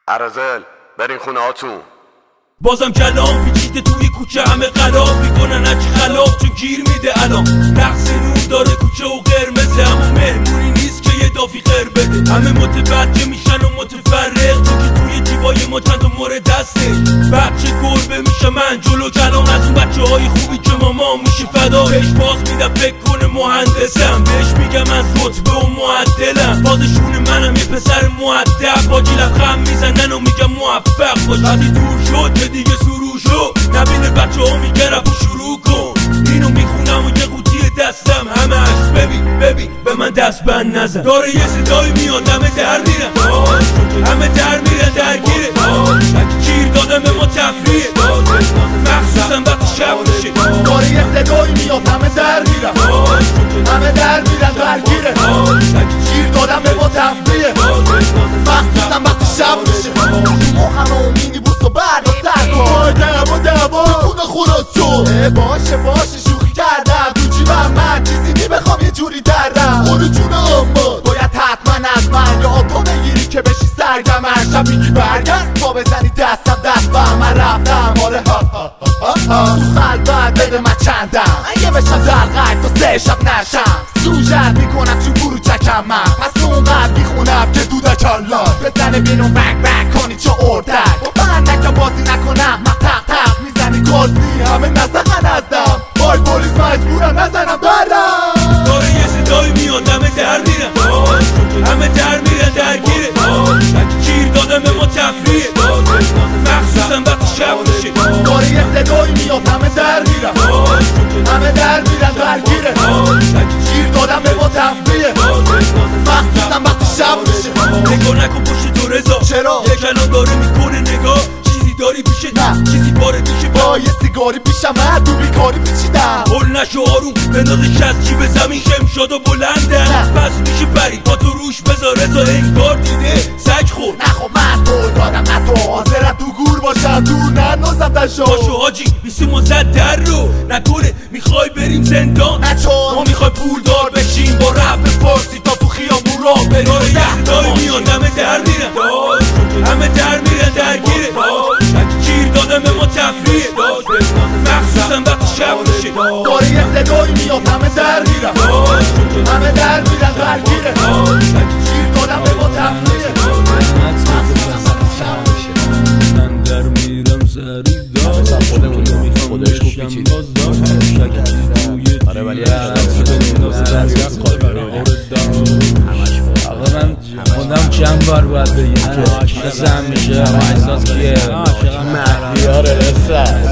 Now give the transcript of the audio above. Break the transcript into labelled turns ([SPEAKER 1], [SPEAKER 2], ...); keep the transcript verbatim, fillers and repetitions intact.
[SPEAKER 1] ارازل برین خونه هاتون.
[SPEAKER 2] بازم کلام پیچیده توی کوچه، همه غلاب میکنن هرچی خلاف چون گیر میده الان. نقص نور داره کوچه و قرمزه، اما مهمونی نیست که یه دافی غیر بده. همه متوجه میشن و متفرق چون که توی جیبای ما چند تا مورد دسته. بچه گربه میشه من جلو کلام از اون بچه های خوبی که ماما میشه فدا. بهش باز میدم فکر کنه مهندسم، بهش میگم از رتبه و معدلم. بازشون منم یه پسر مؤدب، با جیلم خم میزنن و میگم موفق باش. وقتی دور شد که دیگه سرو شد، نبینه بچه ها میگه رپ شروع کن. اینو میخونم و یه قوطی دستم همش ببین ببین به من دست بند نزن. داره یه صدایی میاد همه در میرن، همه در میرن درگیره. گیر دادم به ما تفریه، مخصوصا وقتی شب میشه.
[SPEAKER 3] داره یه صدایی میاد همه در میرن، همه در میرن درگیره. گیر دادم به ما تفریه، مخصوصا وقتی شب میشه. مخم و مینی بوست و برد و سرکن دعوا دعوا خونه خلاص باشه باشه شوخی کردم تو جیبم من چیزی نمیخوام یه جوری دردم. اونو جون اما باید حتما از من یا تو بگیری که بشی سرگم. هر شب میگی برگرد با بزنی دستم دست با من رفتم. آره ها ها ها ها تو خلبت بده من چندم اگه بشم دلغک تا سه شب نشم. سوژت میکنم چون برو چکم من، پس اونقدر میخونم که دودک الله بزنه بینون بک بک کنی چه اردک. با بندکم بازی نکنم من تق تق میزنی گازنی همه نزدن ازدم. بای پولیس مجبورم نزنم برم.
[SPEAKER 2] داره یه صدایی میاد همه در میرن، همه در میرن درگیره. گیر دادم به ما تفریه، مخصوصا وقتی شب میشه.
[SPEAKER 3] داره یه صدایی میاد همه در میرن، همه در میرن درگیره. گیر دادم به ما تفریه، مخصوصا وقتی شب میشه.
[SPEAKER 2] نگاه نکن پشت تو رضا،
[SPEAKER 3] چرا؟
[SPEAKER 2] یه کلام داره میکنه نگاه. چیزی داری پیشه
[SPEAKER 3] نه
[SPEAKER 2] چیزی باره پیشه
[SPEAKER 3] با یه سیگاری پیشم من تو بیکاری پیچیدم.
[SPEAKER 2] هل نشو آروم بندازش از جیب زمین شمشاد و بلندن. پس میشه پری با تو روش بذار رضا انگار دیده سگ خور.
[SPEAKER 3] نه خب من تو دادم نه تو حاضرم تو گور باشم دور ننازم دشو.
[SPEAKER 2] باشو حاجی بیسی مزد در رو نکنه میخوای بریم زندان.
[SPEAKER 3] نه چون
[SPEAKER 2] ما میخوای پولدار بشیم با رپ فارسی تا تو خیابون راه بریم. داره یه صدایی میاد همه در میرن، همه در میرن درگیره. گیر دادم به ما تفریه، مخصوصا وقتی شب میشه.
[SPEAKER 3] داره یه صدایی میاد همه در میرن، همه در میرن درگیره. گیر دادم به ما تفریه، مخصوصا وقتی شب میشه.
[SPEAKER 2] من در میرم سری دار
[SPEAKER 4] خودش خوب پیچید.
[SPEAKER 2] آره ولی آقا من خودم چند بار باید بگیم که مثل همیشه احساس کیه
[SPEAKER 4] مهدیاره رسه